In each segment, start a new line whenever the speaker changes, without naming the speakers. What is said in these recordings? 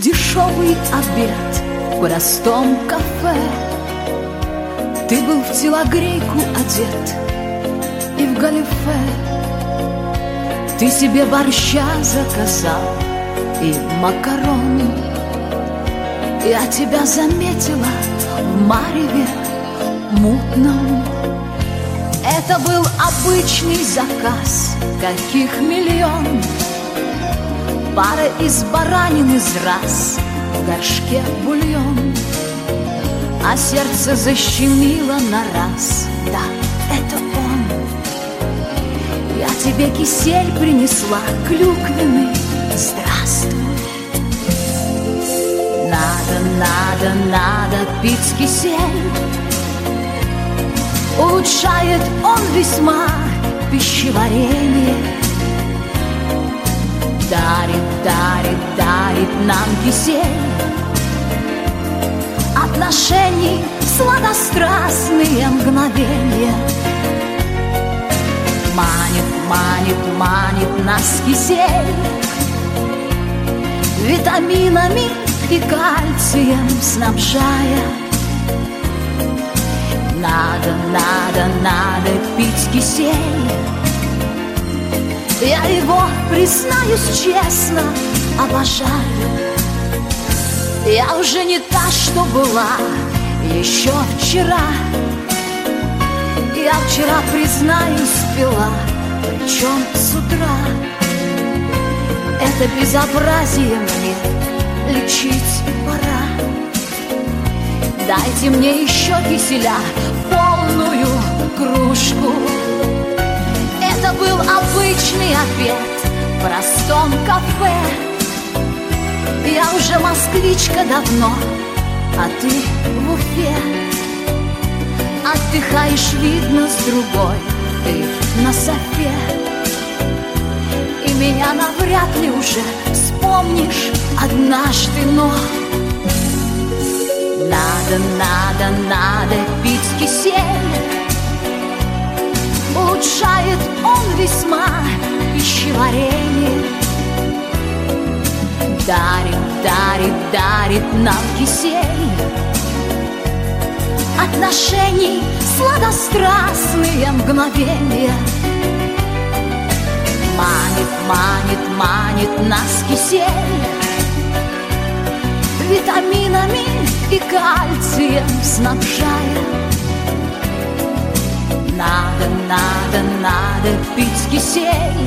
дешевый обед в простом кафе. Ты был в телогрейку одет и в галифе. Ты себе борща заказал и макарон. Я тебя заметила в мареве мутном. Это был обычный заказ, каких миллион. Пара из баранин из раз, в горшке бульон. А сердце защемило на раз. Да, это он. Я тебе кисель принесла, клюквенный. Здравствуй. Надо пить кисель. Улучшает он весьма пищеварение. Дарит нам кисель отношений сладострастные мгновения. Манит нас кисель витаминами и кальцием снабжая. Надо пить кисель. Я его, признаюсь честно, обожаю. Я уже не та, что была еще вчера. Я вчера, признаюсь, пила, причем с утра. Это безобразие мне лечить пора. Дайте мне еще киселя, полную кружку. Это был обычный обед в простом кафе. Я уже москвичка давно, а ты в Уфе. Отдыхаешь, видно, с другой, ты на софе. И меня навряд ли уже вспомнишь однажды, но надо пить кисель. Улучшает он весьма пищеварение. Дарит нам кисель отношений сладострастные мгновения. Манит нас кисель витаминами и кальцием снабжая. Надо пить кисель.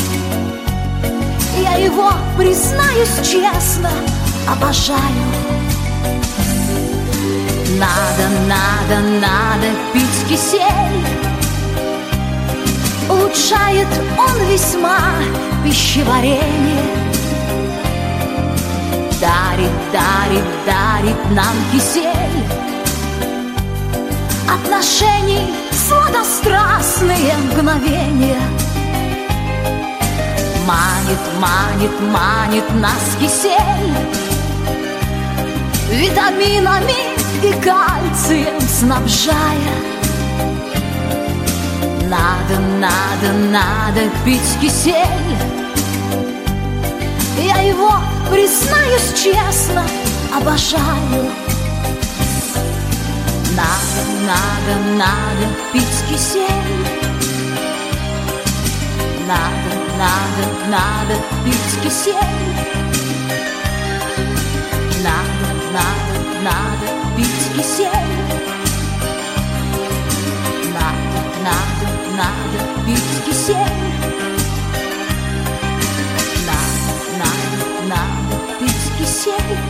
Я его, признаюсь честно, обожаю. Надо пить кисель. Улучшает он весьма пищеварение. Дарит нам кисель отношений сладострастные мгновения. Манит нас кисель витаминами и кальцием снабжая. Надо пить кисель. Я его, признаюсь честно, обожаю. Надо пить кисель. Надо пить кисель. Надо пить кисель. Надо пить кисель. Надо пить кисель.